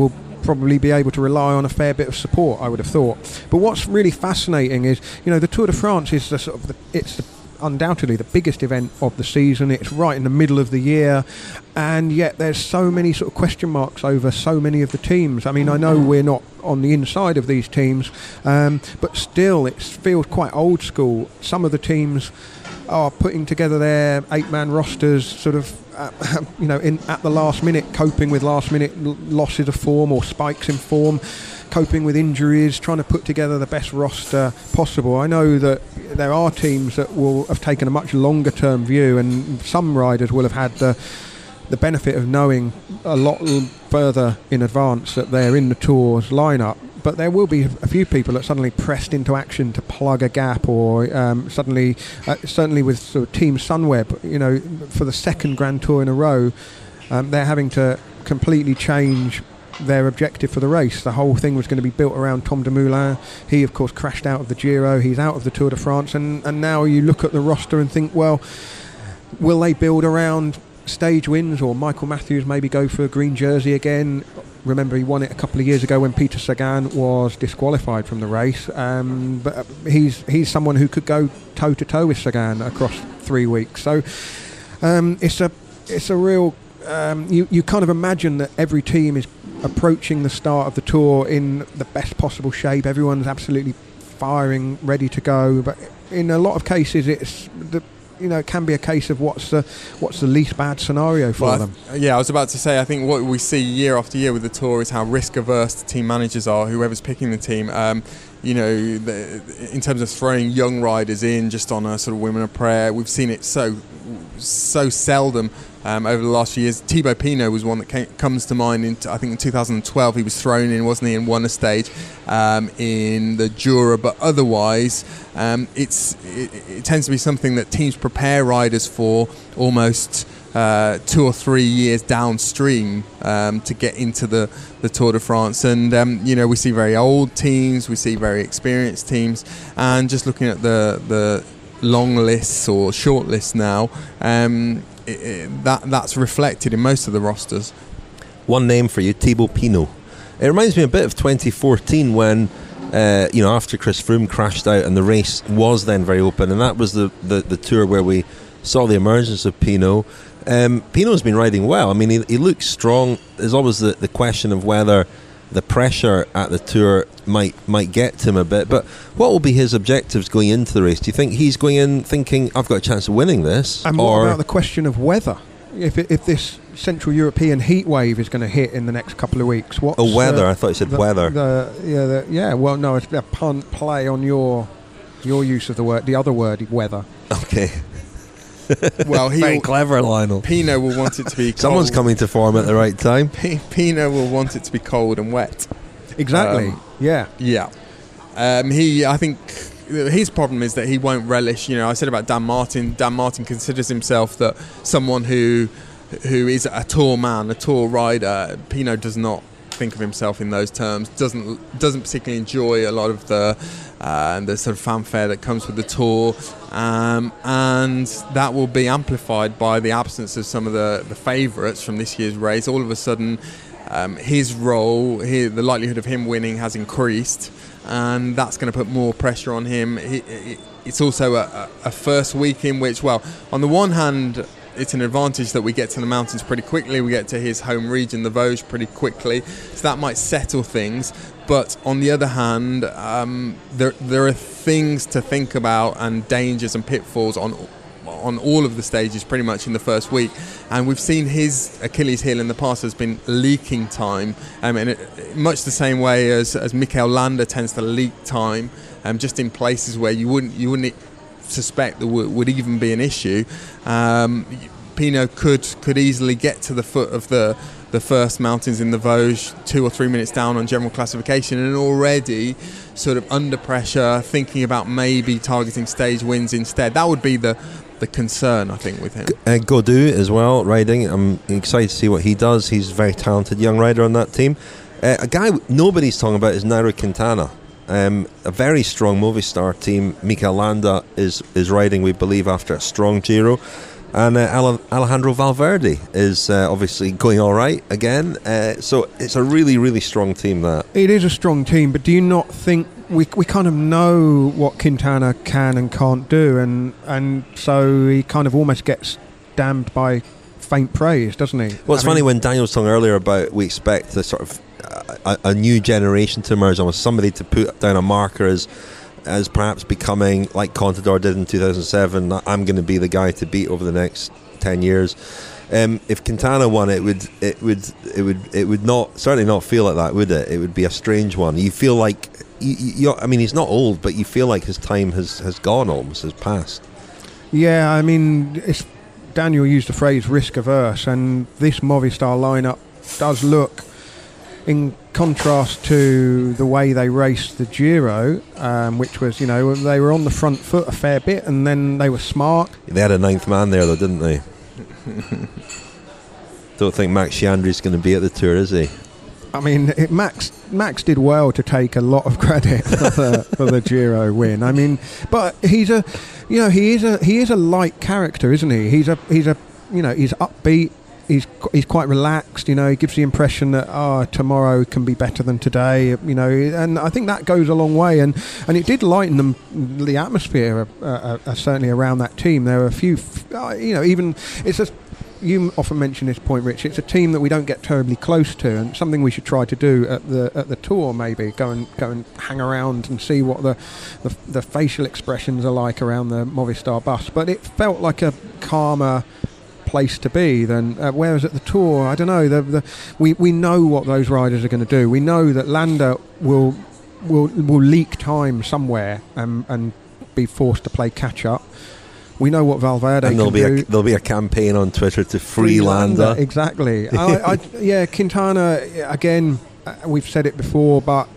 probably be able to rely on a fair bit of support, I would have thought. But what's really fascinating is, the Tour de France is undoubtedly the biggest event of the season. It's right in the middle of the year, and yet there's so many sort of question marks over so many of the teams. I mean, I know we're not on the inside of these teams, but still it feels quite old school. Some of the teams are putting together their 8-man rosters sort of at the last minute, coping with last minute losses of form or spikes in form, coping with injuries, trying to put together the best roster possible. I know that there are teams that will have taken a much longer term view, and some riders will have had the benefit of knowing a lot further in advance that they're in the Tour's lineup. But there will be a few people that suddenly pressed into action to plug a gap, or certainly with sort of Team Sunweb, for the second Grand Tour in a row, they're having to completely change their objective for the race. The whole thing was going to be built around Tom Dumoulin. He, of course, crashed out of the Giro. He's out of the Tour de France, and now you look at the roster and think, well, will they build around stage wins, or Michael Matthews maybe go for a green jersey again? Remember, he won it a couple of years ago when Peter Sagan was disqualified from the race. But he's someone who could go toe to toe with Sagan across 3 weeks. So it's a real. You kind of imagine that every team is approaching the start of the Tour in the best possible shape. Everyone's absolutely firing, ready to go. But in a lot of cases, it can be a case of what's the least bad scenario for them. I was about to say, I think what we see year after year with the Tour is how risk averse the team managers are, whoever's picking the team. In terms of throwing young riders in just on a sort of whim and a prayer, we've seen it so seldom over the last few years. Thibaut Pinot was one that comes to mind. I think in 2012 he was thrown in, wasn't he, and won a stage in the Jura. But otherwise, it tends to be something that teams prepare riders for almost 2 or 3 years downstream to get into the Tour de France. And we see very old teams, we see very experienced teams, and just looking at the long lists or short lists now, that's reflected in most of the rosters. One name for you, Thibaut Pinot. It reminds me a bit of 2014 when after Chris Froome crashed out and the race was then very open, and that was the tour where we saw the emergence of Pinot. Pinot's been riding well. I mean, he looks strong. There's always the question of whether the pressure at the Tour might get to him a bit. But what will be his objectives going into the race? Do you think he's going in thinking, I've got a chance of winning this? And what about the question of weather? If this Central European heat wave is going to hit in the next couple of weeks, weather? I thought you said weather. Well, no, it's a pun play on your use of the word, the other word, weather. Okay. Well, very clever, Lionel. Pinot will want it to be cold. Someone's coming to form at the right time. Pinot will want it to be cold and wet. Exactly. Yeah. I think his problem is that he won't relish. I said about Dan Martin. Dan Martin considers himself that someone who is a Tour man, a Tour rider. Pinot does not think of himself in those terms. Doesn't particularly enjoy a lot of the sort of fanfare that comes with the Tour, and that will be amplified by the absence of some of the favourites from this year's race. All of a sudden, his role, the likelihood of him winning has increased, and that's going to put more pressure on him. It's also a first week in which, well, on the one hand, it's an advantage that we get to the mountains pretty quickly. We get to his home region, the Vosges, pretty quickly. So that might settle things. But on the other hand, there are things to think about and dangers and pitfalls on all of the stages pretty much in the first week. And we've seen his Achilles heel in the past has been leaking time. Much the same way as Mikel Landa tends to leak time, just in places where you wouldn't suspect there would even be an issue. Pinot could easily get to the foot of the first mountains in the Vosges 2 or 3 minutes down on general classification, and already sort of under pressure, thinking about maybe targeting stage wins instead. That would be the concern, I think, with him. Gaudu as well, riding. I'm excited to see what he does. He's a very talented young rider on that team. A guy nobody's talking about is Nairo Quintana. A very strong Movistar team. Mikel Landa is riding, we believe, after a strong Giro. And Alejandro Valverde is obviously going all right again. So it's a really, really strong team, that. It is a strong team, but do you not think we kind of know what Quintana can and can't do, and so he kind of almost gets damned by faint praise, doesn't he? Well, it's funny when Daniel was talking earlier about we expect the sort of a new generation to emerge, almost somebody to put down a marker as perhaps becoming like Contador did in 2007. I'm going to be the guy to beat over the next 10 years. If Quintana won, it would not certainly not feel like that, would it? It would be a strange one. You feel like I mean, he's not old, but you feel like his time has gone, almost has passed. Yeah, I mean, Daniel used the phrase risk averse, and this Movistar lineup does look, in contrast to the way they raced the Giro, which was, you know, they were on the front foot a fair bit, and then they were smart. They had a ninth man there, though, didn't they? Don't think Max Chiandri's going to be at the Tour, is he? I mean, Max did well to take a lot of credit for the Giro win. I mean, but he is a light character, isn't he? He's upbeat. He's quite relaxed. You know, he gives the impression that tomorrow can be better than today. You know, and I think that goes a long way. And it did lighten the atmosphere certainly around that team. There were a few, you often mention this point, Rich. It's a team that we don't get terribly close to, and something we should try to do at the Tour. Maybe go and hang around and see what the facial expressions are like around the Movistar bus. But it felt like a calmer place to be than whereas at the Tour, I don't know. We know what those riders are going to do. We know that Landa will leak time somewhere and be forced to play catch up. We know what Valverde can do. There'll be a campaign on Twitter to free Landa. Exactly. Quintana, again, we've said it before, but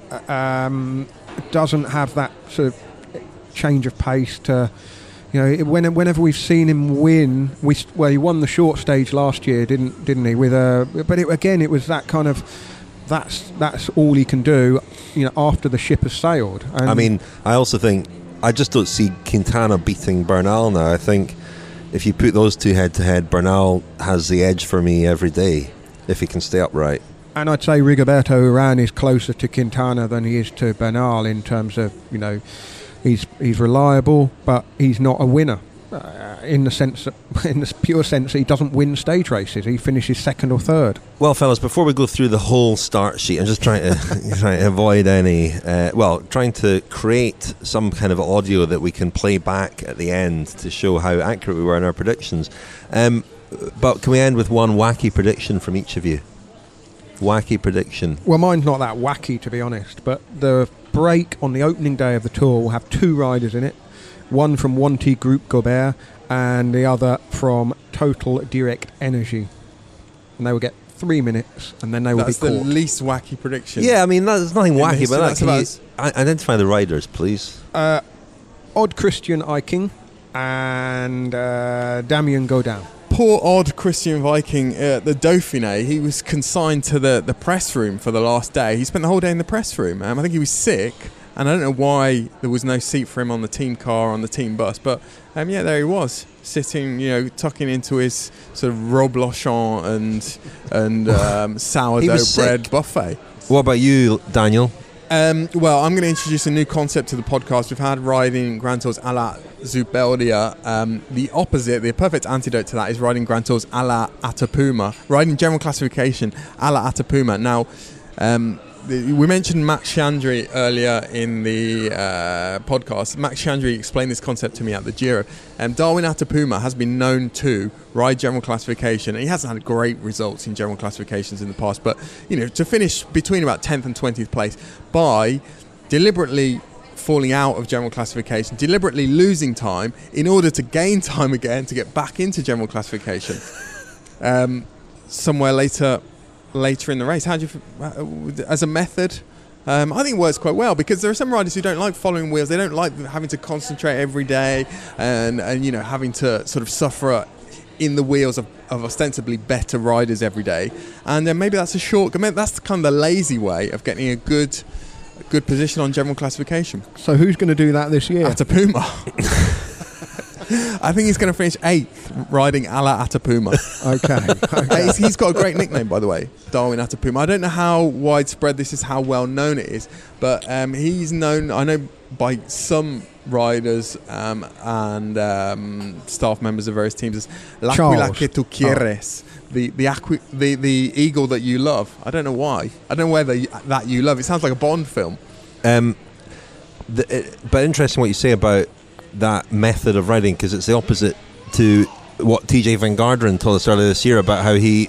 doesn't have that sort of change of pace to, you know, whenever we've seen him win, he won the short stage last year, didn't he? It was that kind of, that's all he can do, you know, after the ship has sailed. And I mean, I also think, I just don't see Quintana beating Bernal now. I think if you put those two head to head, Bernal has the edge for me every day if he can stay upright. And I'd say Rigoberto Urán is closer to Quintana than he is to Bernal in terms of, you know, he's reliable, but he's not a winner in the pure sense that he doesn't win stage races. He finishes second or third. Well, fellas, before we go through the whole start sheet, I'm just trying to avoid any. Trying to create some kind of audio that we can play back at the end to show how accurate we were in our predictions. But can we end with one wacky prediction from each of you? Wacky prediction. Well, mine's not that wacky, to be honest, but the break on the opening day of the Tour will have two riders in it. One from Wanty Group Gobert and the other from Total Direct Energy. And they will get 3 minutes and then they will be caught. That's the least wacky prediction. Yeah, I mean, there's nothing wacky about that. Can you identify the riders, please? Odd Christian Eiking and Damien Godin. Poor odd Christian Viking at the Dauphiné. He was consigned to the press room for the last day. He spent the whole day in the press room. I think he was sick. And I don't know why there was no seat for him on the team car, on the team bus. But, there he was, sitting, you know, tucking into his sort of Roblochon and sourdough bread buffet. What about you, Daniel? Well, I'm going to introduce a new concept to the podcast. We've had riding Grand Tours a la Zubeldia. The opposite, the perfect antidote to that is riding Grand Tours a la Atapuma. Riding general classification a la Atapuma. Now, we mentioned Max Chiandri earlier in the podcast. Max Chiandri explained this concept to me at the Giro. Darwin Atapuma has been known to ride general classification. He hasn't had great results in general classifications in the past, but you know, to finish between about 10th and 20th place by deliberately falling out of general classification, deliberately losing time in order to gain time again to get back into general classification. Somewhere later in the race. How do you, as a method, I think it works quite well, because there are some riders who don't like following wheels. They don't like having to concentrate every day and you know, having to sort of suffer in the wheels of ostensibly better riders every day. And maybe that's a shortcut. That's kind of the lazy way of getting a good position on general classification. So who's going to do that this year? Atapuma. I think he's going to finish 8th riding Ala Atapuma. Okay. He's got a great nickname, by the way, Darwin Atapuma. I don't know how widespread this is, how well known it is, but he's known, I know, by some riders and staff members of various teams as L'Aquila que tu quieres. The eagle that you love. I don't know why. I don't know whether that you love. It sounds like a Bond film. But interesting what you say about that method of riding, because it's the opposite to what TJ Van Garderen told us earlier this year about how he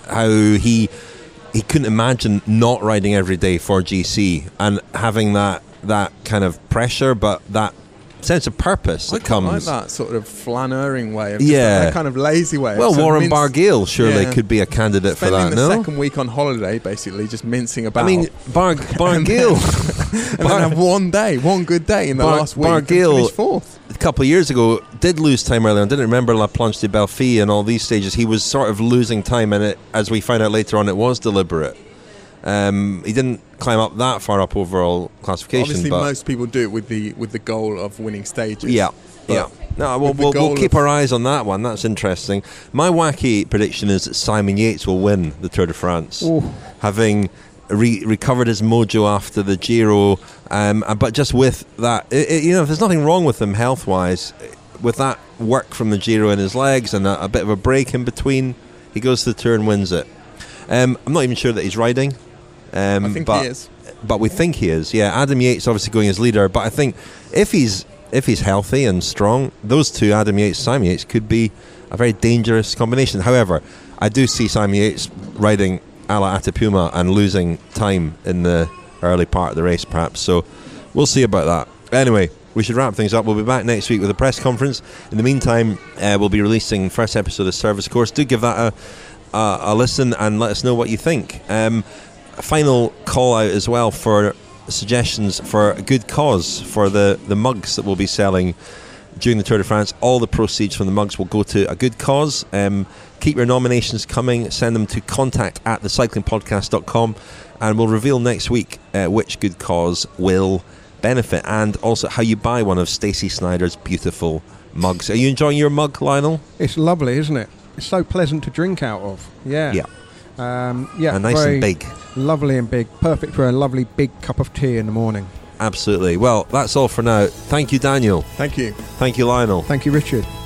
couldn't imagine not riding every day for GC and having that kind of pressure, but that sense of purpose that comes. I like that sort of flaneuring way, that kind of lazy way. Well, Warren Barguil surely could be a candidate for that. Spending the second week on holiday, basically just mincing about. I mean, Barguil, and then have one good day in the last week. Barguil, 4th. A couple of years ago, did lose time earlier on. Didn't remember La Planche de Belfi and all these stages. He was sort of losing time, and as we found out later on, it was deliberate. He didn't climb up that far up overall classification. Obviously, but most people do it with the goal of winning stages. Yeah. No, we'll keep our eyes on that one. That's interesting. My wacky prediction is that Simon Yates will win the Tour de France, having recovered his mojo after the Giro. But just with that, there's nothing wrong with him health-wise. With that work from the Giro in his legs and a bit of a break in between, he goes to the Tour and wins it. I'm not even sure that he's riding. I think he is. But we think he is. Yeah, Adam Yates obviously going as leader. But I think if he's healthy and strong, those two, Adam Yates, Simon Yates, could be a very dangerous combination. However, I do see Simon Yates riding Ala Atapuma and losing time in the early part of the race, perhaps. So we'll see about that. Anyway, we should wrap things up. We'll be back next week with a press conference. In the meantime, we'll be releasing first episode of Service Course. Do give that a listen and let us know what you think. A final call out as well for suggestions for a good cause for the mugs that we'll be selling during the Tour de France. All the proceeds from the mugs will go to a good cause. Keep your nominations coming. Send them to contact@thecyclingpodcast.com, and we'll reveal next week which good cause will benefit, and also how you buy one of Stacey Snyder's beautiful mugs. Are you enjoying your mug, Lionel? It's lovely, isn't it? It's so pleasant to drink out of. Yeah. And nice and big. Lovely and big. Perfect for a lovely big cup of tea in the morning. Absolutely. Well, that's all for now. Thank you, Daniel. Thank you. Thank you, Lionel. Thank you, Richard.